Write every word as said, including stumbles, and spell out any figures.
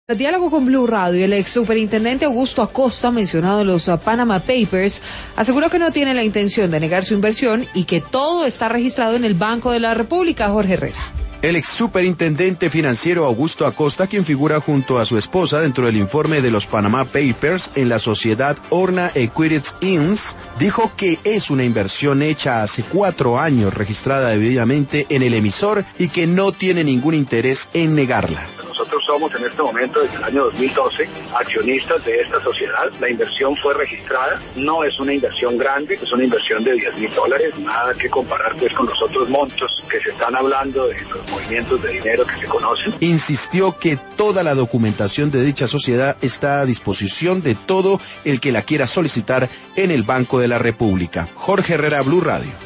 En diálogo con Blue Radio, el ex superintendente Augusto Acosta, mencionado en los uh, Panama Papers, aseguró que no tiene la intención de negar su inversión y que todo está registrado en el Banco de la República. Jorge Herrera. El ex superintendente financiero Augusto Acosta, quien figura junto a su esposa dentro del informe de los Panama Papers en la sociedad Orna Equities Incorporated, dijo que es una inversión hecha hace cuatro años, registrada debidamente en el emisor y que no tiene ningún interés en negarla. Nosotros somos en este momento, desde el año dos mil doce, accionistas de esta sociedad. La inversión fue registrada, no es una inversión grande, es una inversión de diez mil dólares, nada que comparar pues con los otros montos que se están hablando de los movimientos de dinero que se conocen. Insistió que toda la documentación de dicha sociedad está a disposición de todo el que la quiera solicitar en el Banco de la República. Jorge Herrera, Blue Radio.